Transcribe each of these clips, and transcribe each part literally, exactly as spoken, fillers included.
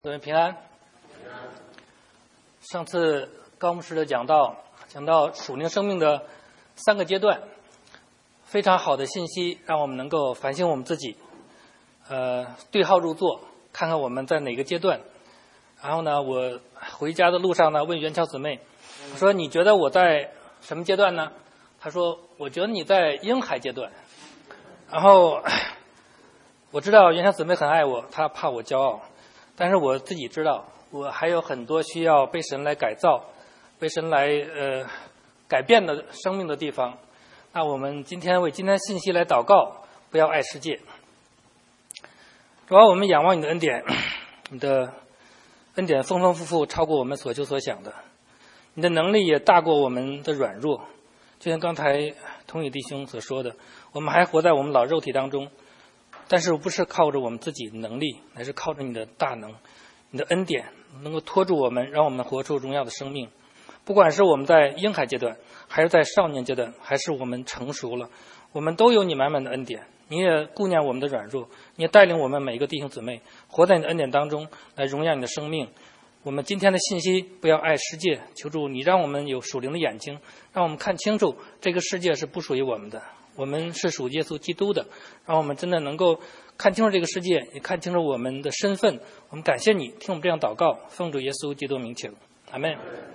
各位平安。上次高牧师的讲到，讲到属灵生命的三个阶段，非常好的信息，让我们能够反省我们自己，呃，对号入座，看看我们在哪个阶段。然后呢，我回家的路上呢，问元桥姊妹，我说你觉得我在什么阶段呢？她说我觉得你在婴孩阶段。然后我知道元桥姊妹很爱我，她怕我骄傲。但是我自己知道，我还有很多需要被神来改造、被神来呃改变的生命的地方。那我们今天为今天信息来祷告，不要爱世界。主要我们仰望你的恩典，你的恩典丰丰富富，超过我们所求所想的。你的能力也大过我们的软弱，就像刚才同宇弟兄所说的，我们还活在我们老肉体当中。但是不是靠着我们自己的能力，乃是靠着你的大能，你的恩典能够拖住我们，让我们活出荣耀的生命。不管是我们在婴孩阶段，还是在少年阶段，还是我们成熟了，我们都有你满满的恩典。你也顾念我们的软弱，你也带领我们每一个弟兄姊妹活在你的恩典当中，来荣耀你的生命。我们今天的信息，不要爱世界，求主你让我们有属灵的眼睛，让我们看清楚这个世界是不属于我们的，我们是属耶稣基督的，让我们真的能够看清楚这个世界，也看清楚我们的身份。我们感谢你，听我们这样祷告，奉主耶稣基督名求，阿们。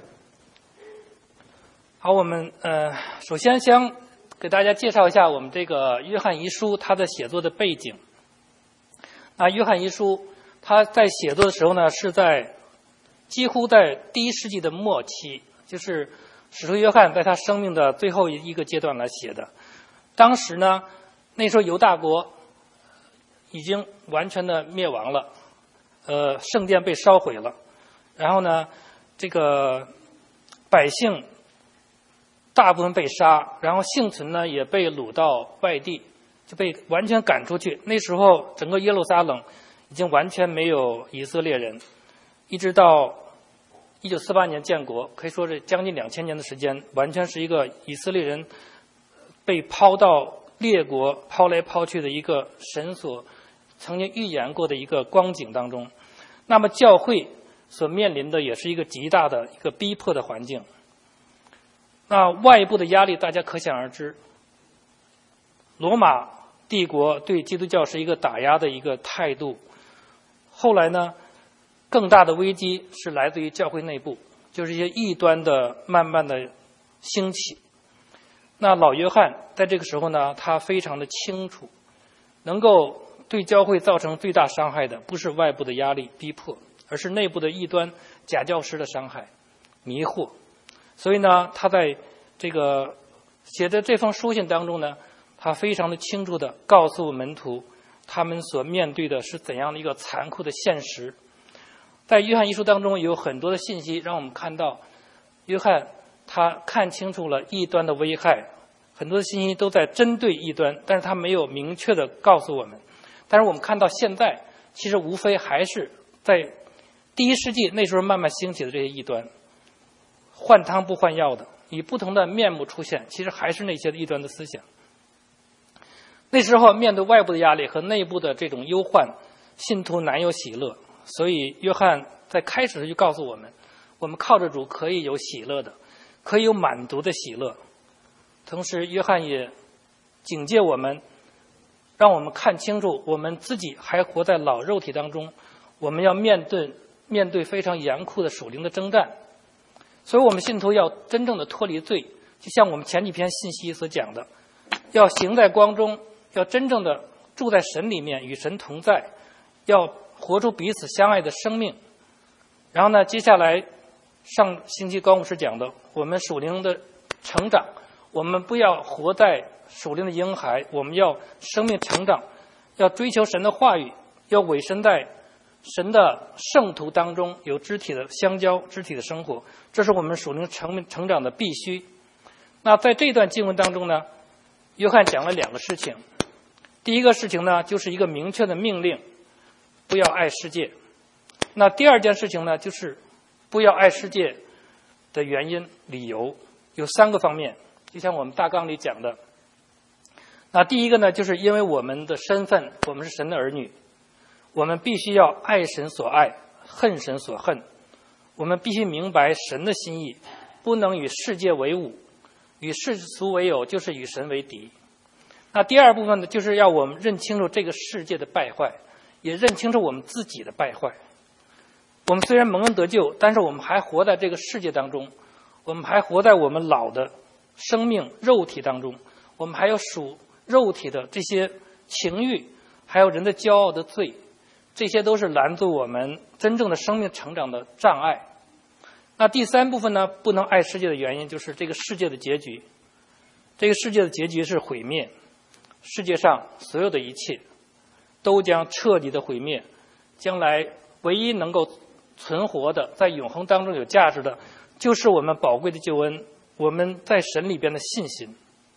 好，我们呃，首先先给大家介绍一下我们这个约翰遗书它的写作的背景。那约翰遗书他在写作的时候呢，是在几乎在第一世纪的末期，就是使徒约翰在他生命的最后一个阶段来写的。当时呢，那时候犹大国已经完全的灭亡了，呃，圣殿被烧毁了，然后呢，这个百姓大部分被杀，然后幸存呢也被掳到外地，就被完全赶出去。那时候整个耶路撒冷已经完全没有以色列人，一直到一九四八年建国，可以说是将近两千年的时间，完全是一个以色列人被抛到列国抛来抛去的一个神所曾经预言过的一个光景当中。那么教会所面临的也是一个极大的一个逼迫的环境。那外部的压力大家可想而知，罗马帝国对基督教是一个打压的一个态度。后来呢，更大的危机是来自于教会内部，就是一些异端的慢慢的兴起。那老约翰在这个时候呢，他非常的清楚，能够对教会造成最大伤害的不是外部的压力逼迫，而是内部的异端假教师的伤害迷惑。所以呢，他在这个写的这封书信当中呢，他非常的清楚地告诉门徒他们所面对的是怎样的一个残酷的现实。在约翰一书当中有很多的信息让我们看到约翰他看清楚了异端的危害，很多的信息都在针对异端，但是他没有明确的告诉我们。但是我们看到现在其实无非还是在第一世纪那时候慢慢兴起的这些异端，换汤不换药的，以不同的面目出现，其实还是那些异端的思想。那时候面对外部的压力和内部的这种忧患，信徒难有喜乐。所以约翰在开始就告诉我们，我们靠着主可以有喜乐的，可以有满足的喜乐。同时约翰也警戒我们，让我们看清楚我们自己还活在老肉体当中，我们要面对面对非常严酷的属灵的征战。所以我们信徒要真正的脱离罪，就像我们前几篇信息所讲的，要行在光中，要真正的住在神里面，与神同在，要活出彼此相爱的生命。然后呢，接下来上星期高牧师讲的，我们属灵的成长，我们不要活在属灵的婴孩，我们要生命成长，要追求神的话语，要委身在神的圣徒当中，有肢体的相交，肢体的生活，这是我们属灵成成长的必须。那在这段经文当中呢，约翰讲了两个事情。第一个事情呢，就是一个明确的命令，不要爱世界。那第二件事情呢，就是不要爱世界的原因理由有三个方面，就像我们大纲里讲的。那第一个呢，就是因为我们的身份，我们是神的儿女，我们必须要爱神所爱， 恨神所恨。我们必须明白神的心意，不能与世界为伍，与世俗为友，就是与神为敌。那第二部分呢，就是要我们认清楚这个世界的败坏，也认清楚我们自己的败坏。我们虽然蒙恩得救，但是我们还活在这个世界当中，我们还活在我们老的生命肉体当中，我们还有属肉体的这些情欲，还有人的骄傲的罪，这些都是拦阻我们真正的生命成长的障碍。那第三部分呢，不能爱世界的原因就是这个世界的结局。这个世界的结局是毁灭，世界上所有的一切都将彻底的毁灭，将来唯一能够存活的，在永恒当中有价值的，就是我们宝贵的救恩，我们在神里边的信心。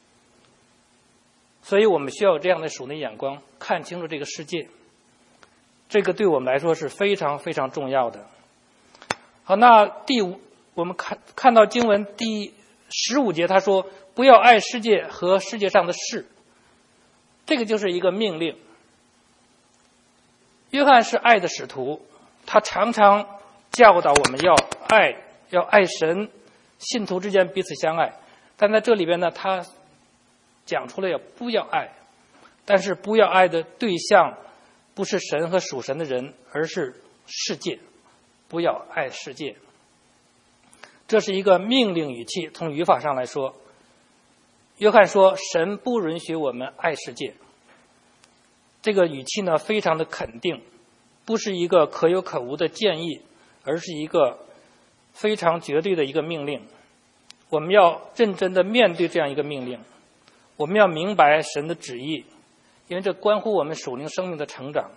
所以我们需要有这样的属灵眼光，看清楚这个世界，这个对我们来说是非常非常重要的。好，那第五，我们看看到经文第十五节，他说不要爱世界和世界上的事，这个就是一个命令。约翰是爱的使徒，他常常教导我们要爱，要爱神，信徒之间彼此相爱。但在这里边呢，他讲出了要不要爱，但是不要爱的对象不是神和属神的人，而是世界。不要爱世界，这是一个命令语气。从语法上来说，约翰说神不允许我们爱世界，这个语气呢非常的肯定，不是一个可有可无的建议，而是一个非常绝对的一个命令。我们要认真的面对这样一个命令，我们要明白神的旨意，因为这关乎我们属灵生命的成长。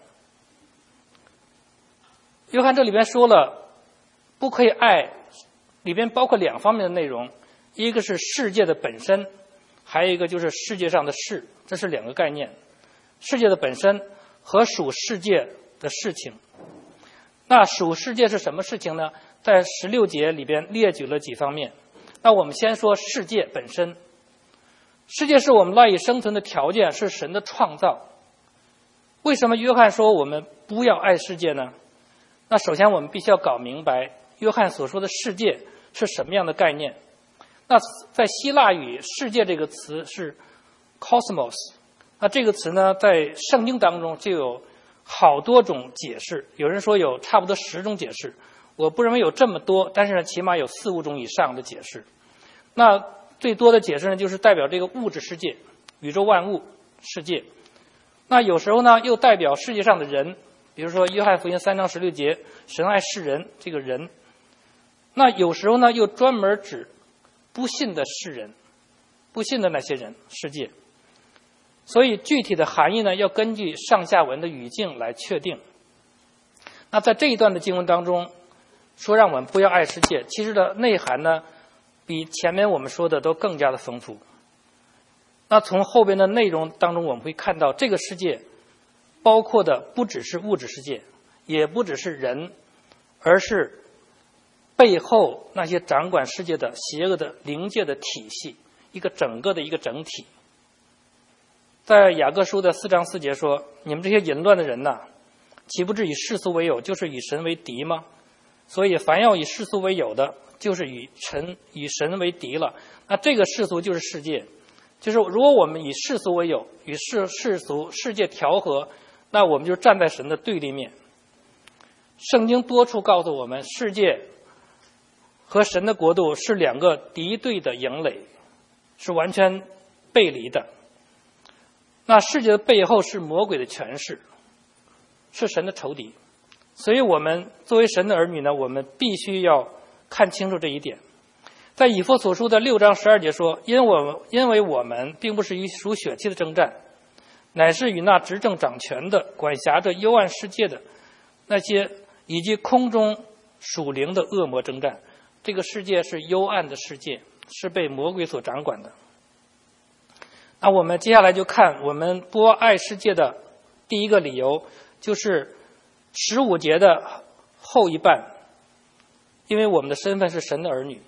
约翰这里边说了不可以爱，里边包括两方面的内容，一个是世界的本身，还有一个就是世界上的事，这是两个概念。世界的本身和属世界的事情。那属世界是什么事情呢？在十六节里边列举了几方面。那我们先说世界本身。世界是我们赖以生存的条件，是神的创造。为什么约翰说我们不要爱世界呢？那首先我们必须要搞明白约翰所说的世界是什么样的概念。那在希腊语，世界这个词是 cosmos， 那这个词呢在圣经当中就有好多种解释，有人说有差不多十种解释，我不认为有这么多，但是呢起码有四五种以上的解释。那最多的解释呢就是代表这个物质世界，宇宙万物世界。那有时候呢又代表世界上的人，比如说约翰福音三章十六节，神爱世人，这个人。那有时候呢又专门指不信的世人，不信的那些人，世界。所以具体的含义呢要根据上下文的语境来确定。那在这一段的经文当中说让我们不要爱世界，其实的内涵呢比前面我们说的都更加的丰富。那从后边的内容当中我们会看到，这个世界包括的不只是物质世界，也不只是人，而是背后那些掌管世界的邪恶的灵界的体系，一个整个的一个整体。在雅各书的四章四节说，你们这些淫乱的人呐，岂不是以世俗为友，就是以神为敌吗？所以凡要以世俗为友的，就是与神以神为敌了。那这个世俗就是世界，就是如果我们以世俗为友，与世世俗世界调和，那我们就站在神的对立面。圣经多处告诉我们，世界和神的国度是两个敌对的营垒，是完全背离的。那世界的背后是魔鬼的权势，是神的仇敌。所以我们作为神的儿女呢，我们必须要看清楚这一点。在以弗所书的六章十二节说，因我因为我们并不是与属血气的征战，乃是与那执政掌权的、管辖着幽暗世界的那些以及空中属灵的恶魔征战。这个世界是幽暗的世界，是被魔鬼所掌管的。那我们接下来就看我们不爱世界的第一个理由，就是十五节的后一半，因为我们的身份是神的儿女。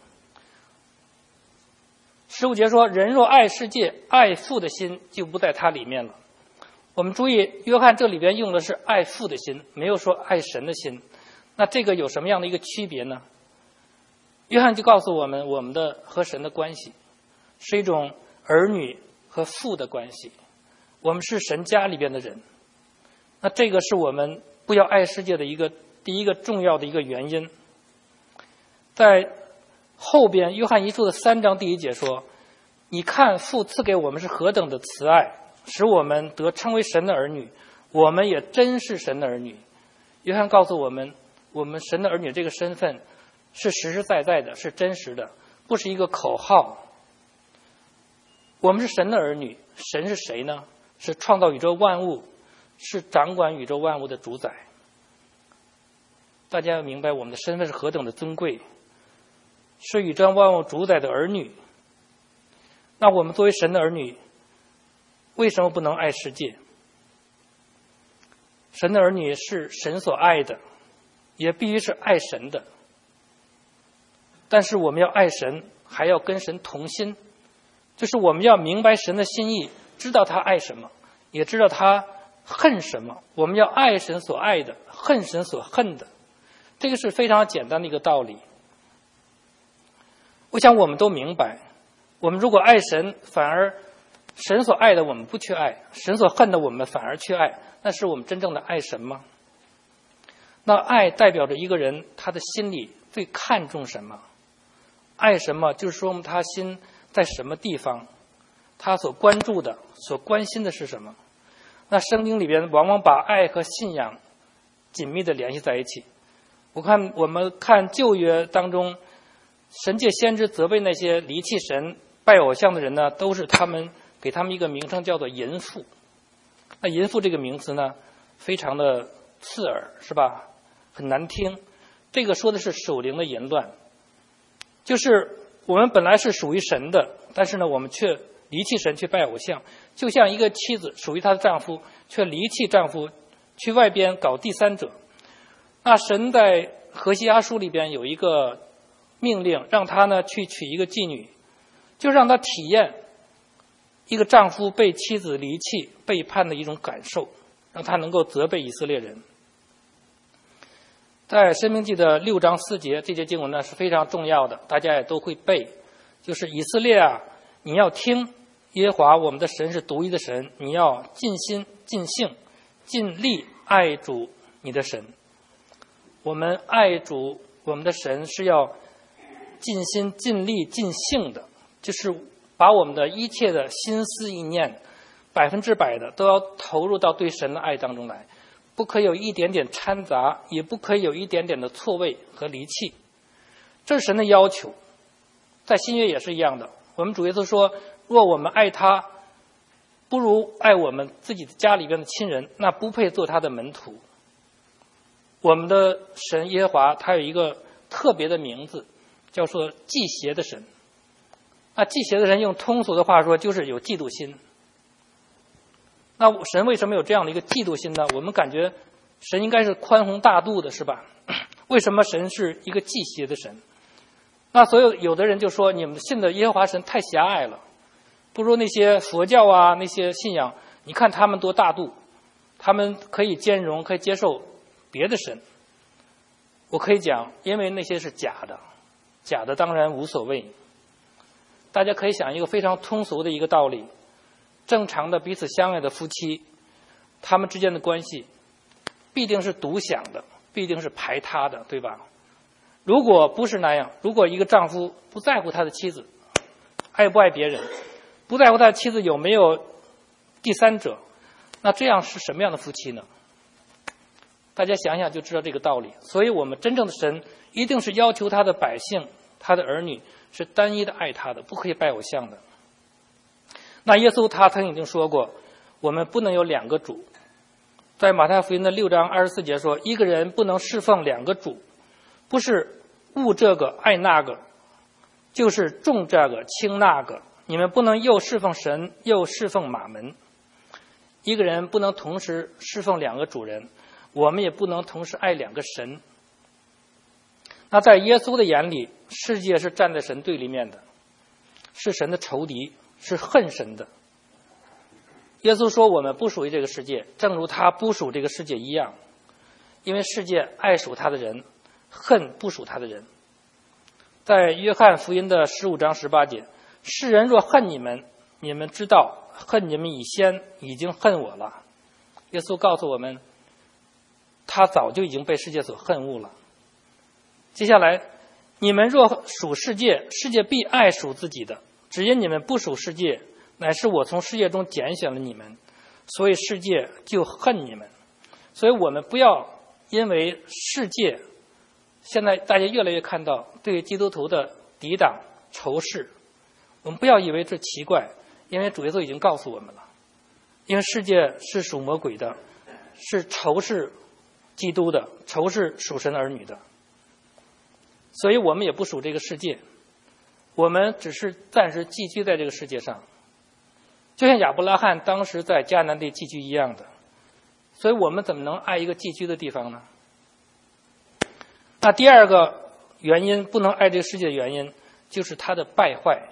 十五节说，人若爱世界，爱父的心就不在他里面了。我们注意，约翰这里边用的是爱父的心，没有说爱神的心。 那这个有什么样的一个区别呢？约翰就告诉我们，我们的和神的关系是一种儿女和父的关系，我们是神家里边的人。那这个是我们不要爱世界的一个第一个重要的一个原因。在后边约翰一书的三章第一节说，你看父赐给我们是何等的慈爱，使我们得称为神的儿女，我们也真是神的儿女。约翰告诉我们，我们神的儿女这个身份是实实在在的，是真实的，不是一个口号。我们是神的儿女，神是谁呢？是创造宇宙万物，是掌管宇宙万物的主宰。大家要明白我们的身份是何等的尊贵，是宇宙万物主宰的儿女。那我们作为神的儿女，为什么不能爱世界？神的儿女是神所爱的，也必须是爱神的。但是我们要爱神，还要跟神同心，就是我们要明白神的心意，知道他爱什么，也知道他恨什么。我们要爱神所爱的，恨神所恨的，这个是非常简单的一个道理。我想我们都明白，我们如果爱神，反而神所爱的我们不去爱，神所恨的我们反而去爱，那是我们真正的爱神吗？那爱代表着一个人他的心里最看重什么，爱什么，就是说他心在什么地方，他所关注的所关心的是什么。那圣经里边往往把爱和信仰紧密的联系在一起。我看我们看旧约当中，神界先知责备那些离弃神拜偶像的人呢，都是他们给他们一个名称叫做淫妇。那淫妇这个名词呢，非常的刺耳，是吧？很难听。这个说的是属灵的淫乱，就是我们本来是属于神的，但是呢，我们却离弃神去拜偶像。就像一个妻子属于她的丈夫，却离弃丈夫去外边搞第三者。那神在何西阿书里边有一个命令，让他呢去娶一个妓女，就让他体验一个丈夫被妻子离弃背叛的一种感受，让他能够责备以色列人。在申命记的六章四节，这节经文呢是非常重要的，大家也都会背。就是以色列啊，你要听耶和华我们的神是独一的神，你要尽心尽性尽力爱主你的神。我们爱主我们的神是要尽心尽力尽性的，就是把我们的一切的心思意念百分之百的都要投入到对神的爱当中来，不可以有一点点掺杂，也不可以有一点点的错位和离弃。这是神的要求。在新约也是一样的，我们主耶稣说，若我们爱他不如爱我们自己家里边的亲人，那不配做他的门徒。我们的神耶和华他有一个特别的名字，叫做忌邪的神。那忌邪的人用通俗的话说，就是有嫉妒心。那神为什么有这样的一个嫉妒心呢？我们感觉神应该是宽宏大度的，是吧？为什么神是一个忌邪的神？那所有有的人就说，你们信的耶和华神太狭隘了，不如那些佛教啊，那些信仰，你看他们多大度，他们可以兼容，可以接受别的神。我可以讲，因为那些是假的，假的当然无所谓。大家可以想一个非常通俗的一个道理，正常的彼此相爱的夫妻，他们之间的关系必定是独享的，必定是排他的，对吧？如果不是那样，如果一个丈夫不在乎他的妻子爱不爱别人，不在乎他的妻子有没有第三者，那这样是什么样的夫妻呢？大家想想就知道这个道理。所以我们真正的神一定是要求他的百姓，他的儿女是单一的爱他的，不可以拜偶像的。那耶稣他曾经说过，我们不能有两个主。在马太福音的六章二十四节说，一个人不能侍奉两个主，不是恶这个爱那个，就是重这个轻那个。你们不能又侍奉神又侍奉马门。一个人不能同时侍奉两个主人，我们也不能同时爱两个神。那在耶稣的眼里，世界是站在神对立面的，是神的仇敌，是恨神的。耶稣说我们不属于这个世界，正如他不属这个世界一样。 因为世界爱属他的人，恨不属他的人。在约翰福音的十五章十八节，世人若恨你们，你们知道恨你们以先已经恨我了。耶稣告诉我们，他早就已经被世界所恨恶了。接下来，你们若属世界，世界必爱属自己的。只因你们不属世界，乃是我从世界中拣选了你们，所以世界就恨你们。所以我们不要因为世界现在大家越来越看到对基督徒的抵挡仇视，我们不要以为这奇怪，因为主耶稣已经告诉我们了，因为世界是属魔鬼的，是仇视基督的，仇视属神儿女的，所以我们也不属这个世界，我们只是暂时寄居在这个世界上，就像亚伯拉罕当时在迦南地寄居一样的。所以我们怎么能爱一个寄居的地方呢？那第二个原因，不能爱这个世界的原因，就是它的败坏。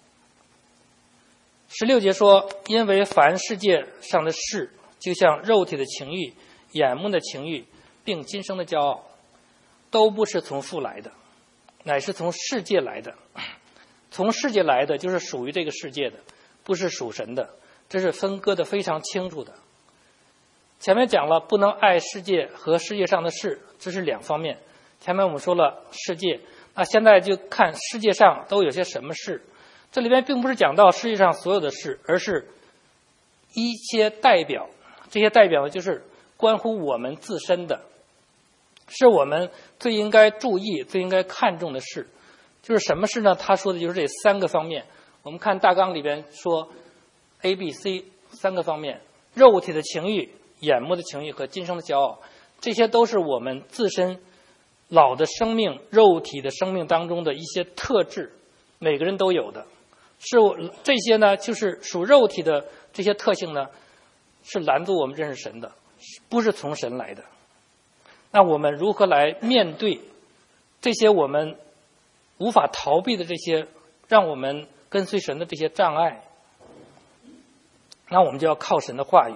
十六节说，因为凡世界上的事，就像肉体的情欲、眼目的情欲，并今生的骄傲，都不是从父来的，乃是从世界来的。从世界来的就是属于这个世界的，不是属神的，这是分割的非常清楚的。前面讲了不能爱世界和世界上的事，这是两方面。前面我们说了世界，那现在就看世界上都有些什么事。这里边并不是讲到世界上所有的事，而是一些代表，这些代表呢就是关乎我们自身的，是我们最应该注意、最应该看重的事。就是什么事呢？他说的就是这三个方面。我们看大纲里边说 A、B、C 三个方面：肉体的情欲、眼目的情欲和今生的骄傲，这些都是我们自身老的生命、肉体的生命当中的一些特质，每个人都有的。是这些呢，就是属肉体的这些特性呢，是拦阻我们认识神的，不是从神来的。那我们如何来面对这些我们无法逃避的这些让我们跟随神的这些障碍？那我们就要靠神的话语。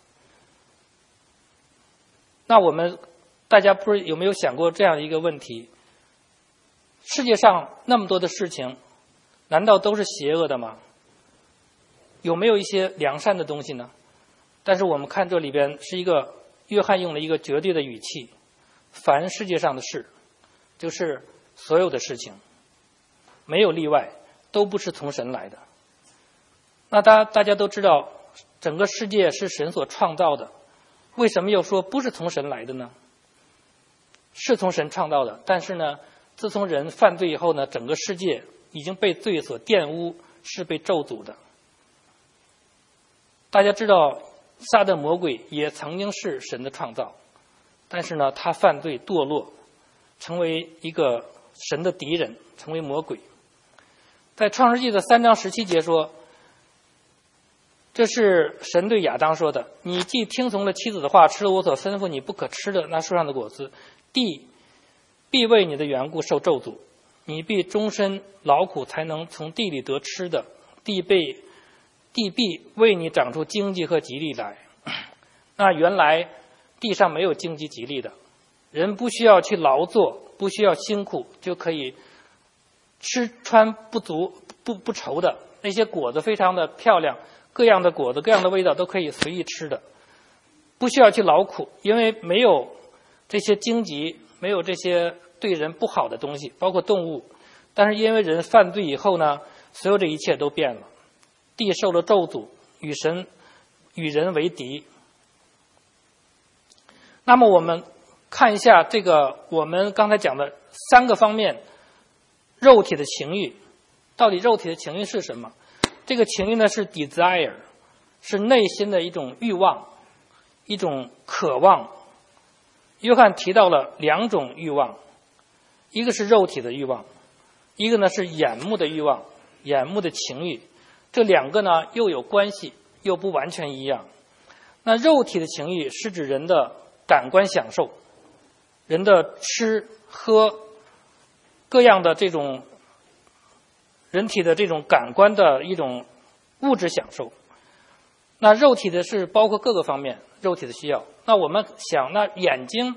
那我们大家不是有没有想过这样一个问题，世界上那么多的事情，难道都是邪恶的吗？有没有一些良善的东西呢？但是我们看这里边是一个约翰用了一个绝对的语气，凡世界上的事，就是所有的事情没有例外，都不是从神来的。那大大家都知道整个世界是神所创造的，为什么又说不是从神来的呢？是从神创造的，但是呢，自从人犯罪以后呢，整个世界已经被罪所玷污，是被咒诅的。大家知道撒旦魔鬼也曾经是神的创造，但是呢，他犯罪堕落，成为一个神的敌人，成为魔鬼。在创世纪的三章十七节说，这是神对亚当说的，你既听从了妻子的话，吃了我所吩咐你不可吃的那树上的果子，地必为你的缘故受咒诅，你必终身劳苦才能从地里得吃的，地被地必为你长出荆棘和吉利来。那原来地上没有荆棘吉利的，人不需要去劳作，不需要辛苦，就可以吃穿不足不不愁的，那些果子非常的漂亮，各样的果子各样的味道都可以随意吃的，不需要去劳苦，因为没有这些荆棘，没有这些对人不好的东西，包括动物。但是因为人犯罪以后呢，所有这一切都变了，地受了咒诅，与神与人为敌。那么我们看一下这个我们刚才讲的三个方面，肉体的情欲，到底肉体的情欲是什么？这个情欲呢是 desire， 是内心的一种欲望，一种渴望。约翰提到了两种欲望，一个是肉体的欲望，一个呢是眼目的欲望，眼目的情欲。这两个呢又有关系，又不完全一样。那肉体的情欲是指人的感官享受，人的吃喝各样的这种人体的这种感官的一种物质享受。那肉体的是包括各个方面肉体的需要。那我们想，那眼睛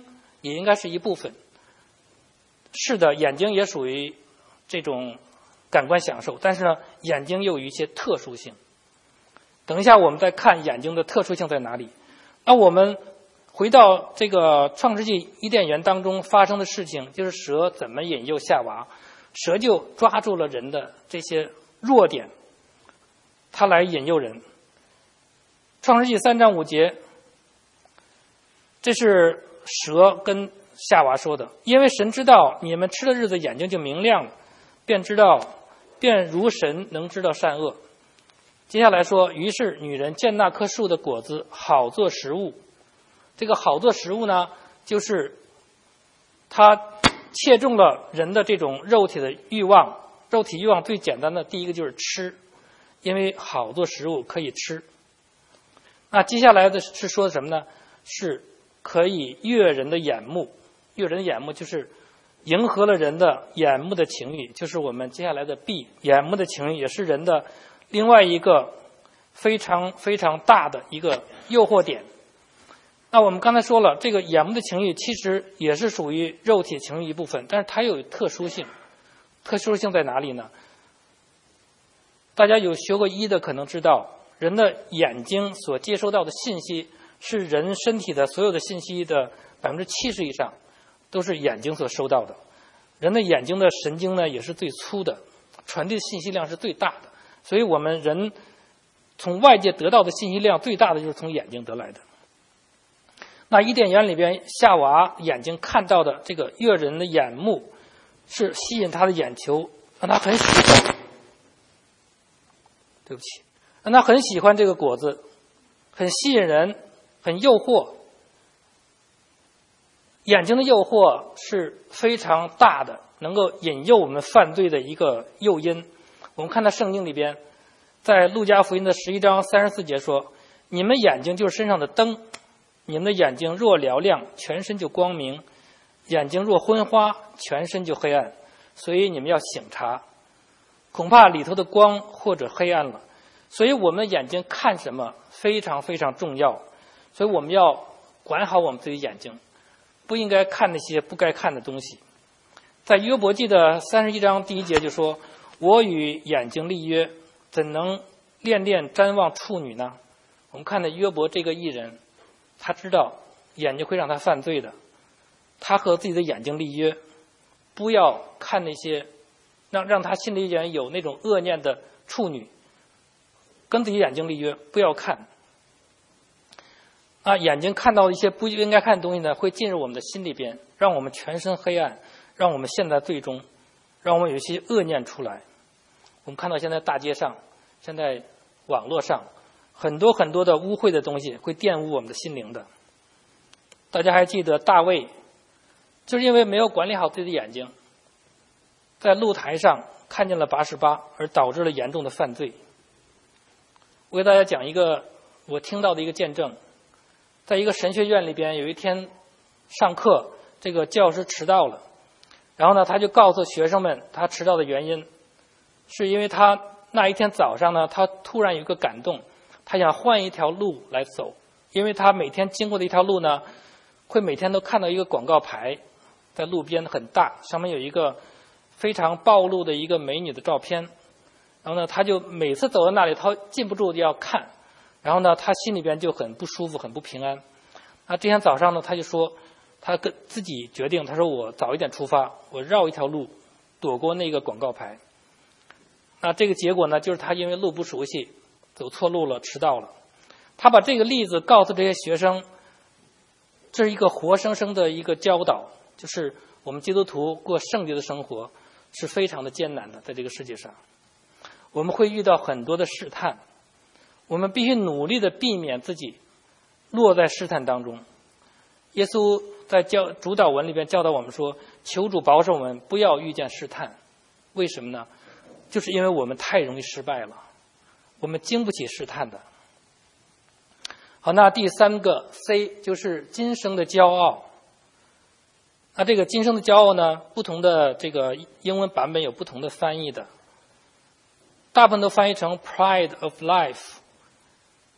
也应该是一部分。是的，眼睛也属于这种感官享受，但是呢，眼睛又有一些特殊性。等一下我们再看眼睛的特殊性在哪里。那我们回到这个创世纪伊甸园当中发生的事情，就是蛇怎么引诱夏娃，蛇就抓住了人的这些弱点，它来引诱人。创世纪三章五节，这是蛇跟夏娃说的，因为神知道你们吃的日子眼睛就明亮了，便知道便如神能知道善恶。接下来说，于是女人见那棵树的果子好做食物。这个好做食物呢，就是它切中了人的这种肉体的欲望。肉体欲望最简单的第一个就是吃，因为好做食物可以吃。那接下来的是说什么呢？是可以悦人的眼目。悦人的眼目就是迎合了人的眼目的情欲，就是我们接下来的 B， 眼目的情欲也是人的另外一个非常非常大的一个诱惑点。那我们刚才说了，这个眼目的情欲其实也是属于肉体情欲一部分，但是它有特殊性。特殊性在哪里呢？大家有学过医的可能知道，人的眼睛所接收到的信息是人身体的所有的信息的百分之七十以上都是眼睛所收到的。人的眼睛的神经呢也是最粗的，传递的信息量是最大的，所以我们人从外界得到的信息量最大的就是从眼睛得来的。那伊甸园里边夏娃眼睛看到的这个悦人的眼目，是吸引他的眼球，让他很喜欢。对不起，让他很喜欢这个果子，很吸引人，很诱惑。眼睛的诱惑是非常大的，能够引诱我们犯罪的一个诱因。我们看到圣经里边，在路加福音的十一章三十四节说：“你们眼睛就是身上的灯，你们的眼睛若嘹亮，全身就光明；眼睛若昏花，全身就黑暗。所以你们要省察，恐怕里头的光或者黑暗了。”所以我们的眼睛看什么非常非常重要，所以我们要管好我们自己眼睛，不应该看那些不该看的东西。在约伯记的三十一章第一节就说：“我与眼睛立约，怎能恋恋瞻望处女呢？”我们看到约伯这个艺人，他知道眼睛会让他犯罪的，他和自己的眼睛立约，不要看那些让让他心里边有那种恶念的处女，跟自己眼睛立约，不要看。啊，眼睛看到一些不应该看的东西呢，会进入我们的心里边，让我们全身黑暗，让我们陷在罪中，让我们有一些恶念出来。我们看到现在大街上，现在网络上，很多很多的污秽的东西会玷污我们的心灵的。大家还记得大卫，就是因为没有管理好自己的眼睛，在露台上看见了拔示巴，而导致了严重的犯罪。我给大家讲一个我听到的一个见证。在一个神学院里边，有一天上课，这个教师迟到了，然后呢，他就告诉学生们他迟到的原因，是因为他那一天早上呢，他突然有一个感动，他想换一条路来走，因为他每天经过的一条路呢，会每天都看到一个广告牌，在路边很大，上面有一个非常暴露的一个美女的照片，然后呢，他就每次走到那里，他禁不住就要看。然后呢，他心里边就很不舒服，很不平安。那这天早上呢，他就说，他跟自己决定，他说我早一点出发，我绕一条路，躲过那个广告牌。那这个结果呢，就是他因为路不熟悉，走错路了，迟到了。他把这个例子告诉这些学生，这是一个活生生的一个教导，就是我们基督徒过圣洁的生活是非常的艰难的，在这个世界上，我们会遇到很多的试探。我们必须努力的避免自己落在试探当中。耶稣在教主导文里边教导我们说，求主保守我们不要遇见试探。为什么呢？就是因为我们太容易失败了，我们经不起试探的。好，那第三个 C 就是今生的骄傲。那这个今生的骄傲呢，不同的这个英文版本有不同的翻译的，大部分都翻译成 pride of life。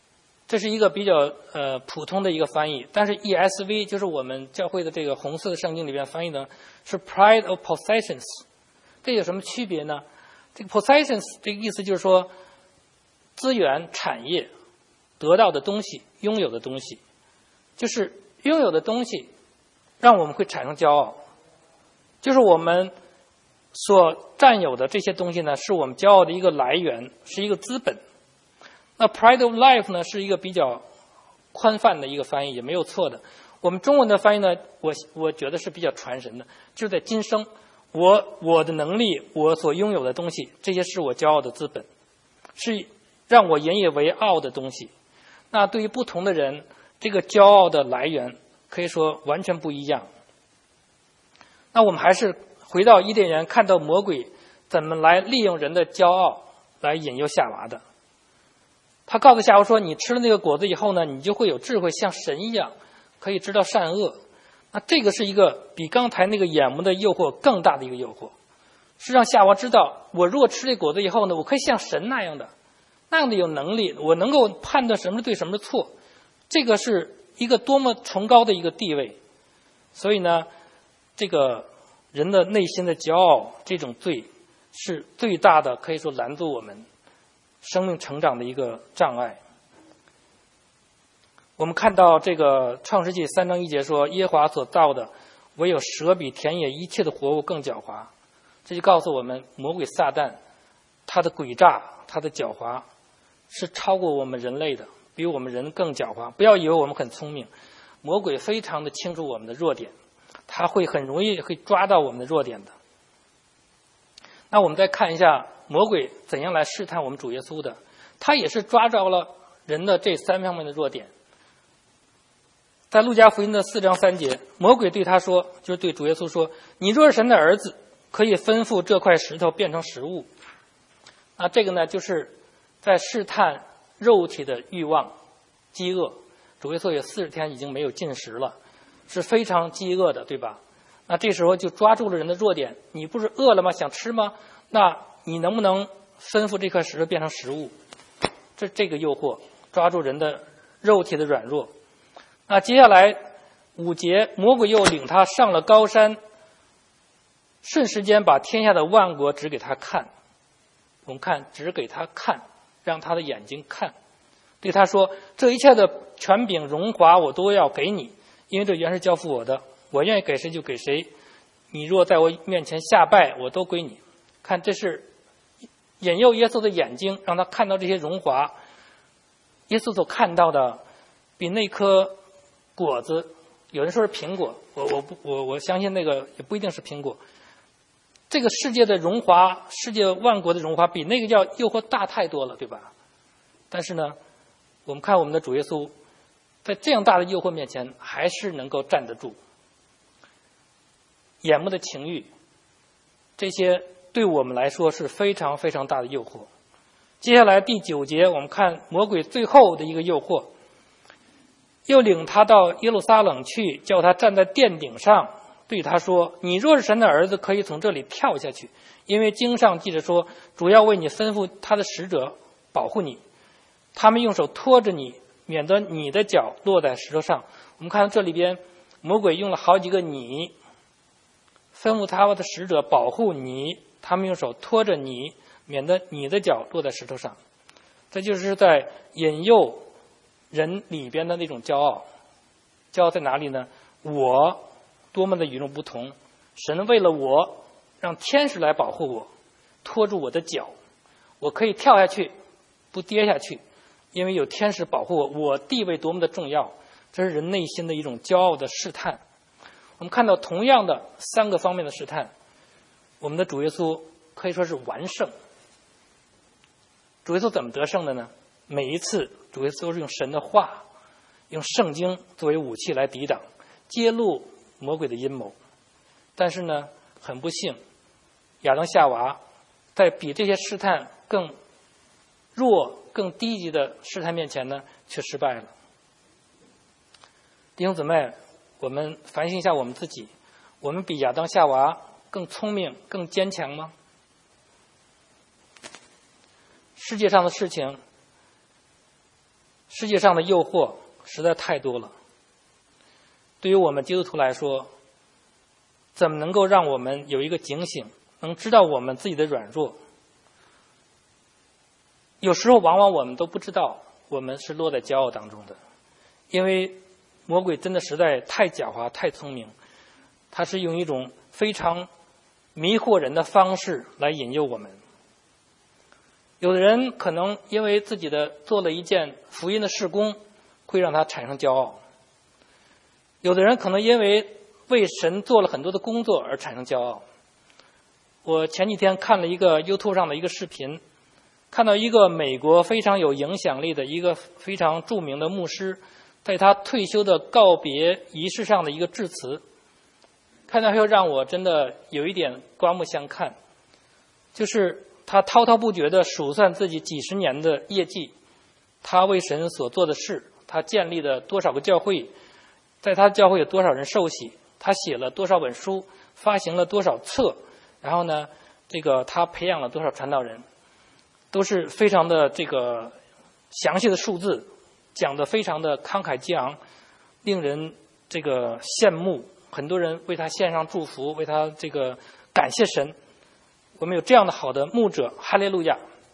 这是一个比较呃普通的一个翻译，但是 E S V 就是我们教会的这个红色的圣经里边翻译的是 pride of possessions， 这有什么区别呢？这个 possessions 这个意思就是说资源、产业、得到的东西、拥有的东西，就是拥有的东西让我们会产生骄傲，就是我们所占有的这些东西呢，是我们骄傲的一个来源，是一个资本。那 pride of life 呢，是一个比较宽泛的一个翻译，也没有错的。我们中文的翻译呢，我我觉得是比较传神的，就是在今生，我我的能力，我所拥有的东西，这些是我骄傲的资本，是让我引以为傲的东西。那对于不同的人，这个骄傲的来源可以说完全不一样。那我们还是回到伊甸园，看到魔鬼怎么来利用人的骄傲来引诱夏娃的。他告诉夏娃说，你吃了那个果子以后呢，你就会有智慧，像神一样可以知道善恶。那这个是一个比刚才那个眼目的诱惑更大的一个诱惑，是让夏娃知道，我如果吃这果子以后呢，我可以像神那样的那样的有能力，我能够判断什么是对，什么是错。这个是一个多么崇高的一个地位。所以呢，这个人的内心的骄傲，这种罪是最大的，可以说拦阻我们生命成长的一个障碍。我们看到这个创世纪三章一节说，耶和华所造的唯有蛇比田野一切的活物更狡猾。这就告诉我们，魔鬼撒旦他的诡诈，他的狡猾是超过我们人类的，比我们人更狡猾。不要以为我们很聪明，魔鬼非常的清楚我们的弱点，他会很容易会抓到我们的弱点的。那我们再看一下魔鬼怎样来试探我们主耶稣的，他也是抓着了人的这三方面的弱点。在路加福音的四章三节，魔鬼对他说，就是对主耶稣说，你若是神的儿子，可以吩咐这块石头变成食物。那这个呢，就是在试探肉体的欲望、饥饿。主耶稣也四十天已经没有进食了，是非常饥饿的，对吧？那这时候就抓住了人的弱点，你不是饿了吗？想吃吗？那你能不能吩咐这块石头变成食物？这这个诱惑抓住人的肉体的软弱。那接下来五节，魔鬼又领他上了高山，瞬时间把天下的万国指给他看。我们看，指给他看，让他的眼睛看，对他说，这一切的权柄荣华我都要给你，因为这原是交付我的，我愿意给谁就给谁，你若在我面前下拜，我都归你。看，这是引诱耶稣的眼睛，让他看到这些荣华。耶稣所看到的比那颗果子，有人说是苹果，我我不我我相信那个也不一定是苹果。这个世界的荣华，世界万国的荣华，比那个要诱惑大太多了，对吧？但是呢，我们看我们的主耶稣，在这样大的诱惑面前，还是能够站得住。眼目的情欲，这些对我们来说是非常非常大的诱惑。接下来第九节，我们看魔鬼最后的一个诱惑，又领他到耶路撒冷去，叫他站在殿顶上，对他说，你若是神的儿子，可以从这里跳下去，因为经上记着说，主要为你吩咐他的使者保护你，他们用手托着你，免得你的脚落在石头上。我们看到这里边魔鬼用了好几个你，吩咐他的使者保护你，他们用手托着你，免得你的脚落在石头上。这就是在引诱人里边的那种骄傲。骄傲在哪里呢？我多么的与众不同，神为了我让天使来保护我，拖住我的脚，我可以跳下去不跌下去，因为有天使保护我，我地位多么的重要。这是人内心的一种骄傲的试探。我们看到同样的三个方面的试探，我们的主耶稣可以说是完胜。主耶稣怎么得胜的呢？每一次主耶稣都是用神的话，用圣经作为武器来抵挡，揭露魔鬼的阴谋。但是呢，很不幸，亚当夏娃在比这些试探更弱、更低级的试探面前呢，却失败了。弟兄姊妹，我们反省一下我们自己，我们比亚当夏娃更聪明、更坚强吗？世界上的事情世界上的诱惑实在太多了。对于我们基督徒来说，怎么能够让我们有一个警醒，能知道我们自己的软弱？有时候往往我们都不知道我们是落在骄傲当中的，因为魔鬼真的实在太狡猾太聪明，他是用一种非常迷惑人的方式来引诱我们。有的人可能因为自己的做了一件福音的事工，会让他产生骄傲；有的人可能因为为神做了很多的工作而产生骄傲。我前几天看了一个 YouTube 上的一个视频，看到一个美国非常有影响力的一个非常著名的牧师，在他退休的告别仪式上的一个致辞，看到后让我真的有一点刮目相看。就是他滔滔不绝地数算自己几十年的业绩，他为神所做的事，他建立了多少个教会，在他教会有多少人受洗，他写了多少本书，发行了多少册，然后呢，这个他培养了多少传道人，都是非常的这个详细的数字，讲得非常的慷慨激昂，令人这个羡慕。很多人为他献上祝福，为他这个感谢神。我们有这样的好的牧者，哈利路亚。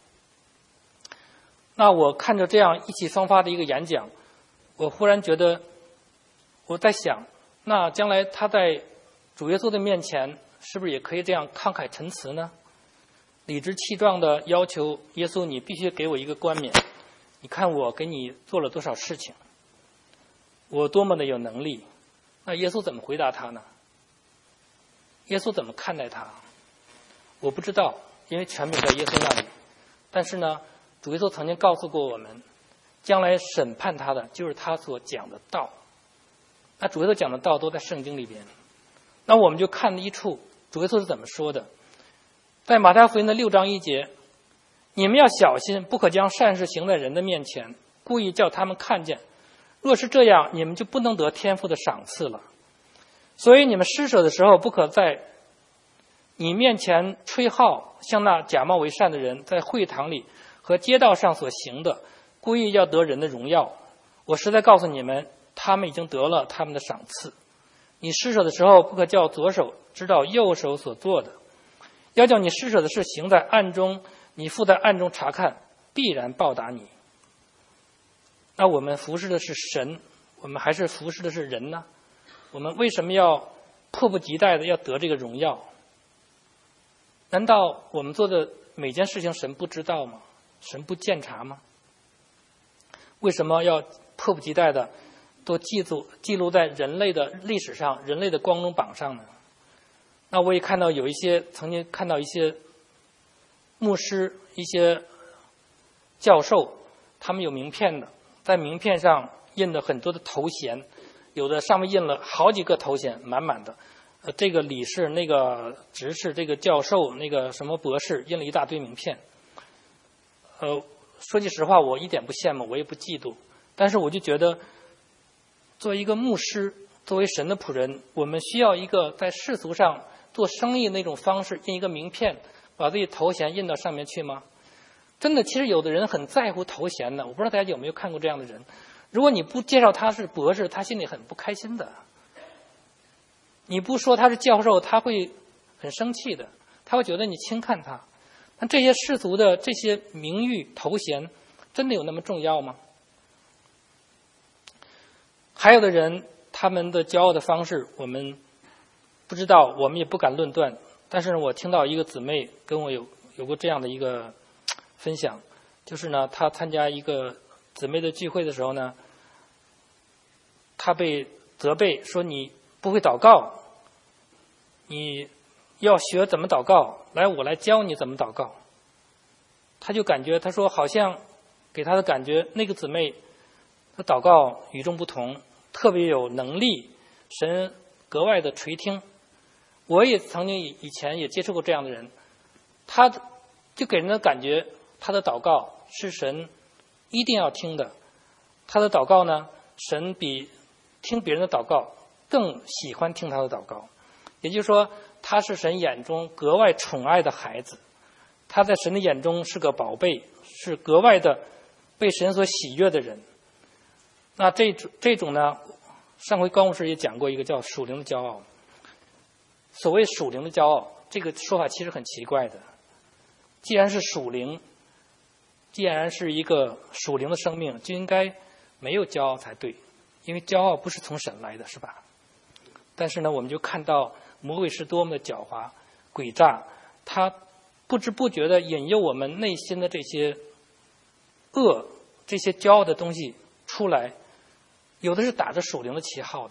那我看着这样意气风发的一个演讲，我忽然觉得，我在想，那将来他在主耶稣的面前，是不是也可以这样慷慨陈词呢？理直气壮的要求耶稣，你必须给我一个冠冕，你看我给你做了多少事情，我多么的有能力。那耶稣怎么回答他呢？耶稣怎么看待他？我不知道，因为权柄在耶稣那里。但是呢，主耶稣曾经告诉过我们，将来审判他的就是他所讲的道。那主耶稣讲的道都在圣经里边。那我们就看一处主耶稣是怎么说的。在马太福音的六章一节，你们要小心，不可将善事行在人的面前，故意叫他们看见。若是这样，你们就不能得天父的赏赐了。所以你们施舍的时候，不可在你面前吹号，像那假冒为善的人在会堂里和街道上所行的，故意要得人的荣耀。我实在告诉你们，他们已经得了他们的赏赐。你施舍的时候，不可叫左手知道右手所做的，要叫你施舍的事行在暗中，你父在暗中查看，必然报答你。那我们服侍的是神，我们还是服侍的是人呢？我们为什么要迫不及待的要得这个荣耀？难道我们做的每件事情神不知道吗？神不鉴察吗？为什么要迫不及待的都记住记录在人类的历史上，人类的光荣榜上呢？那我也看到有一些曾经看到一些牧师、一些教授，他们有名片的，在名片上印了很多的头衔，有的上面印了好几个头衔，满满的。呃，这个理事、那个执事、这个教授、那个什么博士，印了一大堆名片。呃，说句实话，我一点不羡慕，我也不嫉妒，但是我就觉得，作为一个牧师，作为神的仆人，我们需要一个在世俗上做生意那种方式，印一个名片，把自己头衔印到上面去吗？真的，其实有的人很在乎头衔的，我不知道大家有没有看过这样的人。如果你不介绍他是博士，他心里很不开心的。你不说他是教授，他会很生气的，他会觉得你轻看他。那这些世俗的这些名誉头衔，真的有那么重要吗？还有的人，他们的骄傲的方式，我们不知道，我们也不敢论断。但是我听到一个姊妹跟我有有过这样的一个分享，就是呢，她参加一个姊妹的聚会的时候呢，她被责备说你不会祷告，你要学怎么祷告，来我来教你怎么祷告。她就感觉，她说好像给她的感觉，那个姊妹她祷告与众不同，特别有能力，神格外的垂听。我也曾经以前也接触过这样的人，他就给人的感觉，他的祷告是神一定要听的。他的祷告呢，神比听别人的祷告更喜欢听他的祷告。也就是说，他是神眼中格外宠爱的孩子，他在神的眼中是个宝贝，是格外的被神所喜悦的人。 那这种这种呢，上回高牧师也讲过一个叫属灵的骄傲。所谓属灵的骄傲，这个说法其实很奇怪的。既然是属灵，既然是一个属灵的生命，就应该没有骄傲才对，因为骄傲不是从神来的，是吧？但是呢，我们就看到魔鬼是多么的狡猾、诡诈，他不知不觉地引诱我们内心的这些恶、这些骄傲的东西出来，有的是打着属灵的旗号的。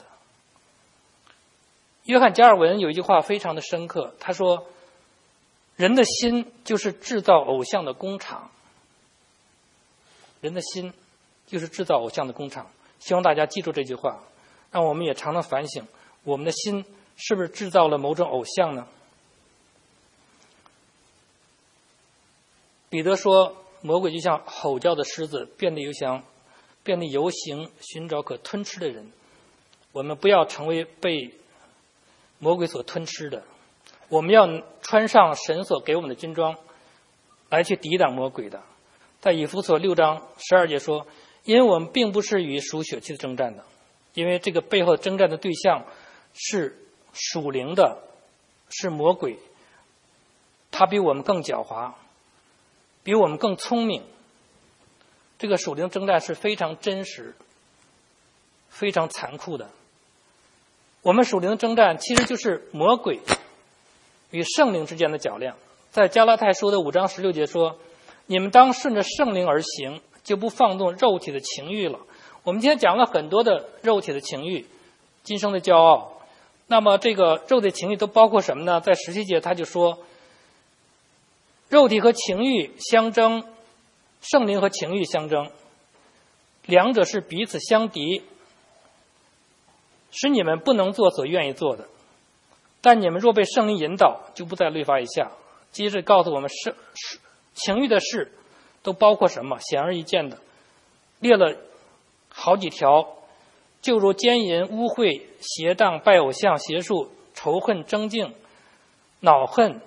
约翰加尔文有一句话非常的深刻，他说：“人的心就是制造偶像的工厂。”人的心就是制造偶像的工厂。希望大家记住这句话，让我们也常常反省，我们的心是不是制造了某种偶像呢？彼得说，魔鬼就像吼叫的狮子，变得游行，变得游行，寻找可吞吃的人。我们不要成为被魔鬼所吞吃的，我们要穿上神所给我们的军装，来去抵挡魔鬼的。在以弗所六章十二节说，因为我们并不是与属血气的征战的，因为这个背后征战的对象是属灵的，是魔鬼，他比我们更狡猾，比我们更聪明。这个属灵征战是非常真实、非常残酷的。我们属灵的征战其实就是魔鬼与圣灵之间的较量。在加拉太书的五章十六节说，你们当顺着圣灵而行，就不放纵肉体的情欲了。我们今天讲了很多的肉体的情欲，今生的骄傲。那么这个肉体情欲都包括什么呢？在十七节他就说，肉体和情欲相争，圣灵和情欲相争，两者是彼此相敌，使你们不能做所愿意做的。但你们若被圣灵引导，就不在律法以下。接着告诉我们，是情欲的事都包括什么？显而易见的，列了好几条，就如奸淫、污秽、邪荡、拜偶像、邪术、仇恨、争竞、恼恨、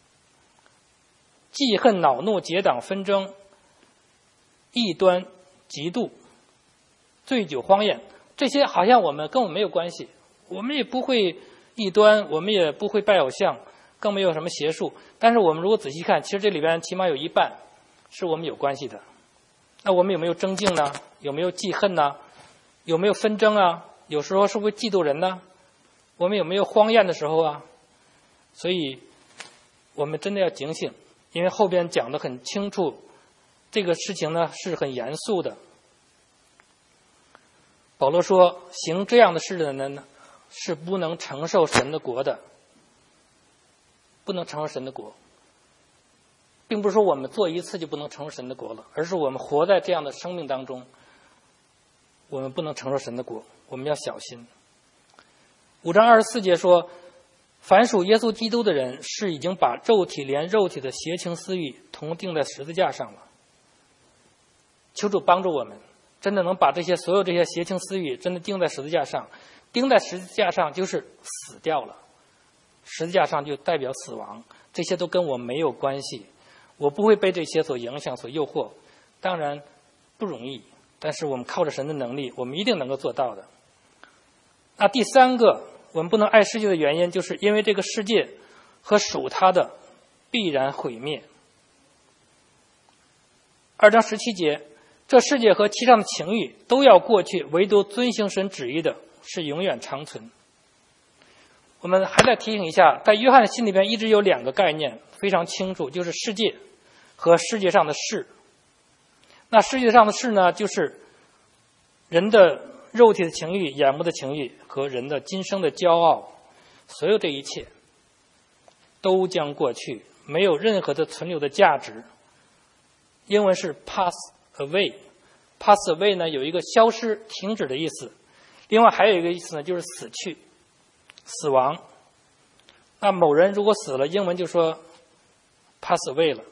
记恨、恼怒、结党、纷争、异端、嫉妒、醉酒、荒宴。这些好像我们跟我们没有关系，我们也不会异端，我们也不会拜偶像，更没有什么邪术。但是我们如果仔细看，其实这里边起码有一半是我们有关系的。那我们有没有争竞呢？有没有记恨呢？有没有纷争啊？有时候是不是嫉妒人呢？我们有没有荒宴的时候啊？所以我们真的要警醒，因为后边讲得很清楚，这个事情呢是很严肃的。保罗说，行这样的事的人呢，是不能承受神的国的，不能承受神的国，并不是说我们做一次就不能承受神的国了，而是我们活在这样的生命当中，我们不能承受神的国，我们要小心。五章二十四节说，凡属耶稣基督的人，是已经把肉体连肉体的邪情私欲同钉在十字架上了。求主帮助我们，真的能把这些所有这些邪情私欲真的钉在十字架上。钉在十字架上就是死掉了，十字架上就代表死亡，这些都跟我没有关系，我不会被这些所影响所诱惑。当然不容易，但是我们靠着神的能力，我们一定能够做到的。那第三个我们不能爱世界的原因，就是因为这个世界和属它的必然毁灭。二章十七节，这世界和其上的情欲都要过去，唯独遵行神旨意的是永远长存。我们还再提醒一下，在约翰的心里边一直有两个概念非常清楚，就是世界和世界上的事。那世界上的事呢，就是人的肉体的情欲、眼目的情欲和人的今生的骄傲，所有这一切都将过去，没有任何的存留的价值。英文是 pass away，pass away 呢有一个消失、停止的意思，另外还有一个意思呢，就是死去、死亡。那某人如果死了，英文就说 pass away 了。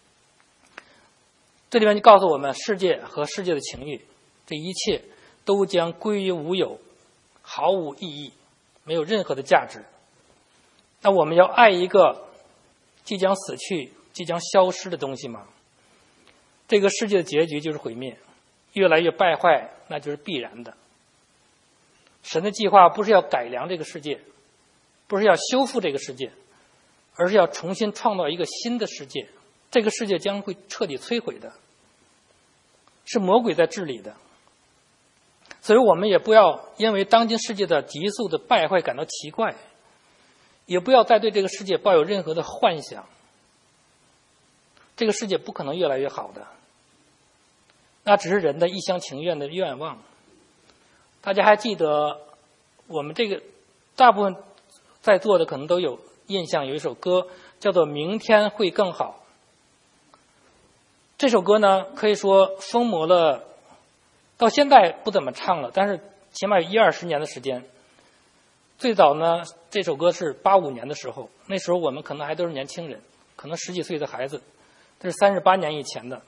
这里面就告诉我们，世界和世界的情欲，这一切都将归于无有，毫无意义，没有任何的价值。那我们要爱一个即将死去、即将消失的东西吗？这个世界的结局就是毁灭， 越来越败坏，那就是必然的。神的计划不是要改良这个世界，不是要修复这个世界，而是要重新创造一个新的世界。这个世界将会彻底摧毁的，是魔鬼在治理的。所以我们也不要因为当今世界的急速的败坏感到奇怪，也不要再对这个世界抱有任何的幻想。这个世界不可能越来越好的，那只是人的一厢情愿的愿望。大家还记得我们这个大部分在座的可能都有印象，有一首歌叫做《明天会更好》。这首歌呢，可以说疯魔了，到现在不怎么唱了，但是起码有一二十年的时间。最早呢，这首歌是八五年的时候，那时候我们可能还都是年轻人，可能十几岁的孩子，这是三十八年以前的。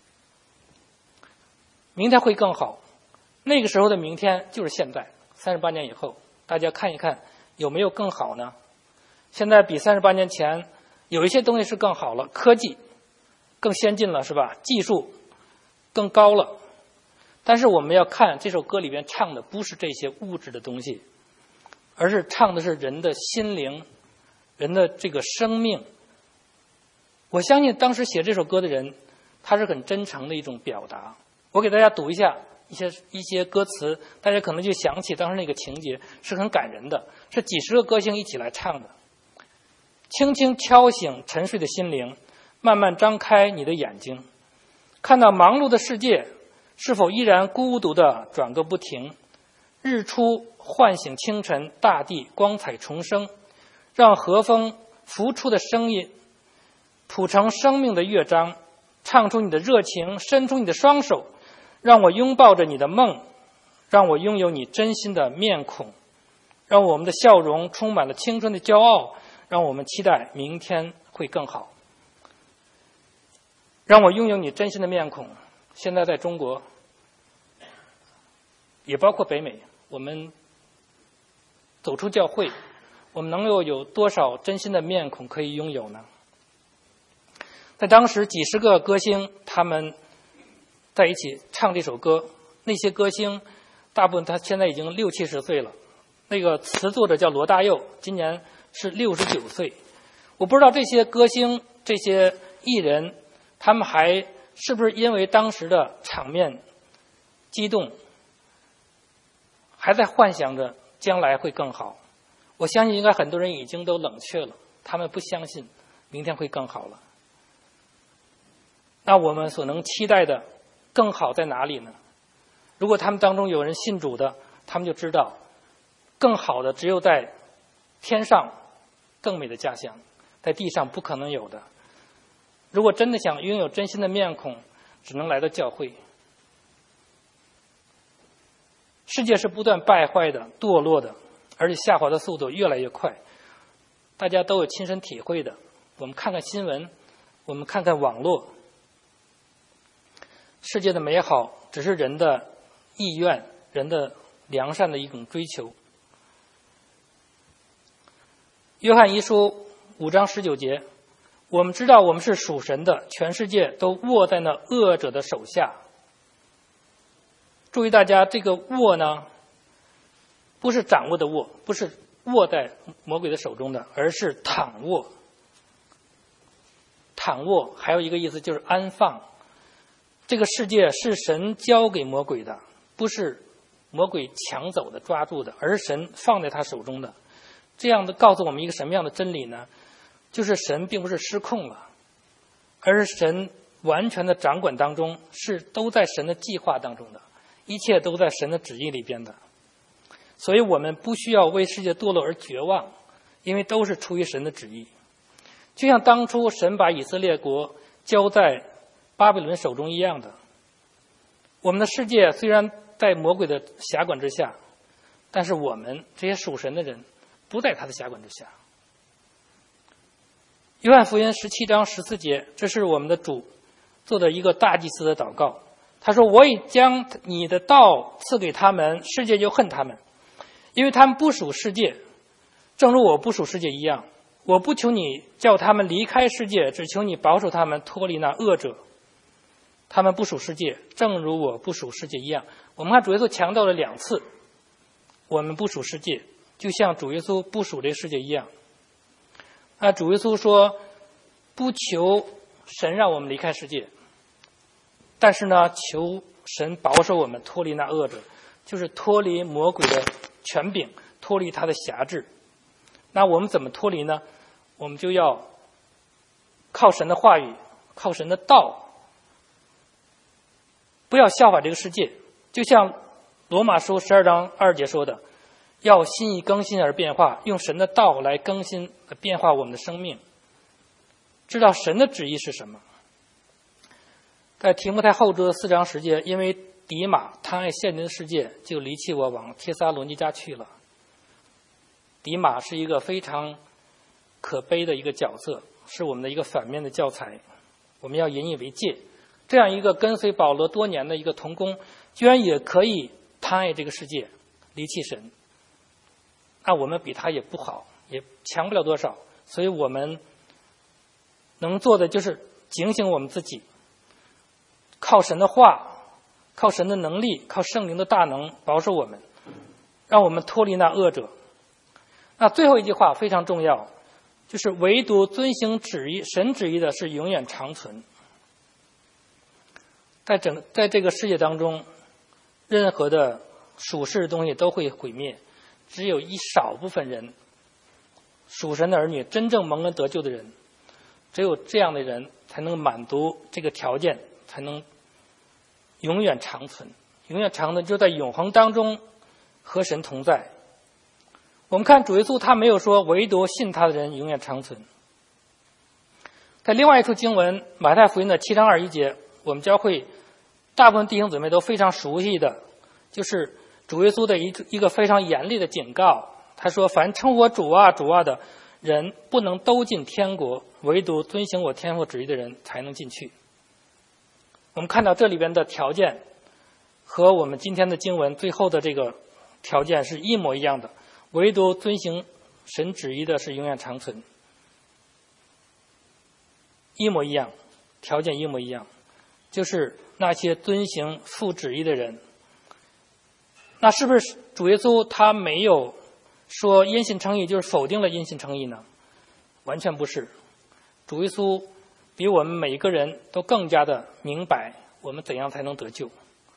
明天会更好，那个时候的明天就是现在，三十八年以后，大家看一看有没有更好呢？现在比三十八年前有一些东西是更好了，科技更先进了，是吧？技术更高了。但是我们要看这首歌里边唱的不是这些物质的东西，而是唱的是人的心灵，人的这个生命。我相信当时写这首歌的人，他是很真诚的一种表达。我给大家读一下一些一些歌词，大家可能就想起当时那个情节，是很感人的，是几十个歌星一起来唱的。轻轻敲醒沉睡的心灵，慢慢张开你的眼睛，看到忙碌的世界是否依然孤独地转个不停。日出唤醒清晨，大地光彩重生，让和风拂出的声音谱成生命的乐章，唱出你的热情，伸出你的双手，让我拥抱着你的梦，让我拥有你真心的面孔，让我们的笑容充满了青春的骄傲，让我们期待明天会更好。让我拥有你真心的面孔。现在在中国，也包括北美，我们走出教会，我们能够有多少真心的面孔可以拥有呢？在当时几十个歌星他们在一起唱这首歌，那些歌星大部分他现在已经六七十岁了。那个词作者叫罗大佑，今年是六十九岁。我不知道这些歌星这些艺人他们还是不是因为当时的场面激动，还在幻想着将来会更好。我相信应该很多人已经都冷却了，他们不相信明天会更好了。那我们所能期待的更好在哪里呢？如果他们当中有人信主的，他们就知道更好的只有在天上更美的家乡，在地上不可能有的。如果真的想拥有真心的面孔，只能来到教会。世界是不断败坏的、堕落的，而且下滑的速度越来越快，大家都有亲身体会的。我们看看新闻，我们看看网络，世界的美好只是人的意愿，人的良善的一种追求。约翰一书五章十九节，我们知道我们是属神的，全世界都握在那恶者的手下。注意大家，这个握呢，不是掌握的握，不是握在魔鬼的手中的，而是躺卧。躺卧还有一个意思就是安放。这个世界是神交给魔鬼的，不是魔鬼抢走的、抓住的，而是神放在他手中的。这样的告诉我们一个什么样的真理呢？就是神并不是失控了，而是神完全的掌管当中，是都在神的计划当中的，一切都在神的旨意里边的。所以我们不需要为世界堕落而绝望，因为都是出于神的旨意。就像当初神把以色列国交在巴比伦手中一样的，我们的世界虽然在魔鬼的辖管之下，但是我们这些属神的人不在他的辖管之下。约翰福音十七章十四节，这是我们的主做的一个大祭司的祷告。他说，我已将你的道赐给他们，世界就恨他们，因为他们不属世界，正如我不属世界一样。我不求你叫他们离开世界，只求你保守他们脱离那恶者。 他们不属世界，正如我不属世界一样。我们看主耶稣强调了两次，我们不属世界，就像主耶稣不属这个世界一样。那主耶稣说，不求神让我们离开世界，但是呢，求神保守我们脱离那恶者，就是脱离魔鬼的权柄，脱离他的辖制。那我们怎么脱离呢？我们就要靠神的话语，靠神的道，不要效法这个世界。就像罗马书十二章二节说的，要心意更新而变化，用神的道来更新变化我们的生命，知道神的旨意是什么。在提摩太后书四章十节，因为迪马贪爱现今的世界，就离弃我，往帖撒罗尼迦去了。迪马是一个非常可悲的一个角色，是我们的一个反面的教材，我们要引以为戒。这样一个跟随保罗多年的一个同工，居然也可以贪爱这个世界，离弃神，那我们比他也不好，也强不了多少。所以我们能做的就是警醒我们自己，靠神的话，靠神的能力，靠圣灵的大能保守我们，让我们脱离那恶者。那最后一句话非常重要，就是唯独遵行旨意神旨意的是永远长存。在整在这个世界当中，任何的属世的东西都会毁灭，只有一少部分人，属神的儿女，真正蒙恩得救的人，只有这样的人才能满足这个条件，才能永远长存。永远长存就在永恒当中和神同在。我们看主耶稣他没有说唯独信他的人永远长存。在另外一处经文马太福音的七章二十一节，我们教会大部分弟兄姊妹都非常熟悉的，就是主耶稣的一一个非常严厉的警告。他说，凡称我主啊主啊的人不能都进天国，唯独遵行我天父旨意的人才能进去。我们看到这里边的条件和我们今天的经文最后的这个条件是一模一样的，唯独遵行神旨意的是永远长存，一模一样，条件一模一样，就是那些遵行父旨意的人。那是不是主耶稣他没有说因信称义就是否定了因信称义呢？完全不是。主耶稣比我们每一个人都更加的明白我们怎样才能得救。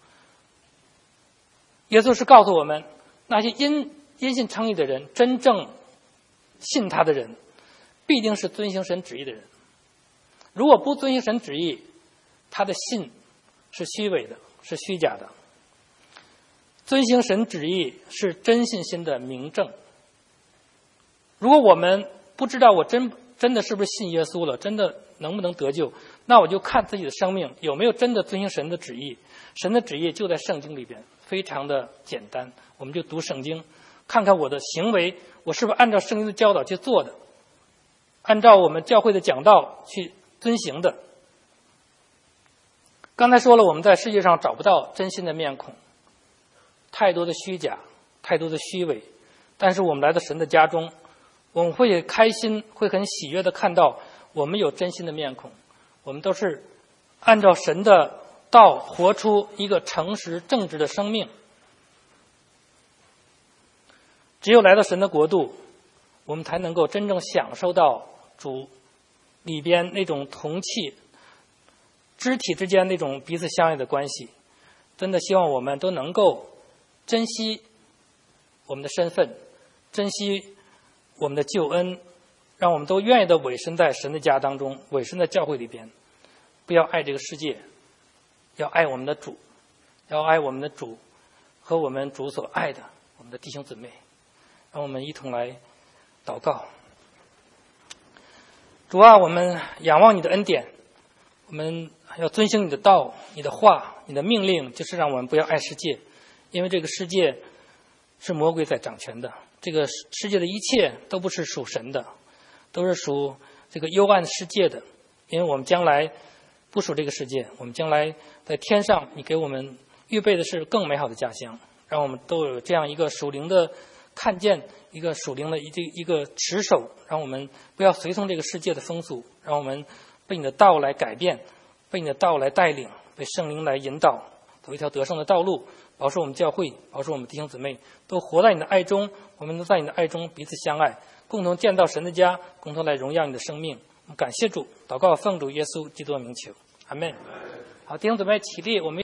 耶稣是告诉我们，那些因因信称义的人，真正信他的人，必定是遵行神旨意的人。如果不遵行神旨意，他的信是虚伪的，是虚假的。遵行神旨意是真信心的明证。如果我们不知道我真真的是不是信耶稣了，真的能不能得救，那我就看自己的生命有没有真的遵行神的旨意。神的旨意就在圣经里边，非常的简单，我们就读圣经，看看我的行为，我是不是按照圣经的教导去做的，按照我们教会的讲道去遵行的。刚才说了，我们在世界上找不到真心的面孔，太多的虚假，太多的虚伪。但是我们来到神的家中，我们会开心，会很喜悦的看到我们有真心的面孔，我们都是按照神的道活出一个诚实正直的生命。只有来到神的国度，我们才能够真正享受到主里边那种同气肢体之间那种彼此相爱的关系。真的希望我们都能够珍惜我们的身份，珍惜我们的救恩，让我们都愿意的委身在神的家当中，委身在教会里边。不要爱这个世界，要爱我们的主，要爱我们的主和我们主所爱的我们的弟兄姊妹。让我们一同来祷告。主啊，我们仰望你的恩典，我们要遵行你的道，你的话，你的命令，就是让我们不要爱世界，因为这个世界是魔鬼在掌权的，这个世界的一切都不是属神的，都是属这个幽暗世界的。因为我们将来不属这个世界，我们将来在天上，你给我们预备的是更美好的家乡，让我们都有这样一个属灵的看见，一个属灵的一一个持守，让我们不要随从这个世界的风俗，让我们被你的道来改变，被你的道来带领， 被圣灵来引导，走一条得胜的道路，保守我们教会，保守我们弟兄姊妹都活在你的爱中，我们都在你的爱中彼此相爱，共同建造神的家，共同来荣耀你的生命。感谢主，祷告奉主耶稣基督的名求，阿们。好，弟兄姊妹起立，我们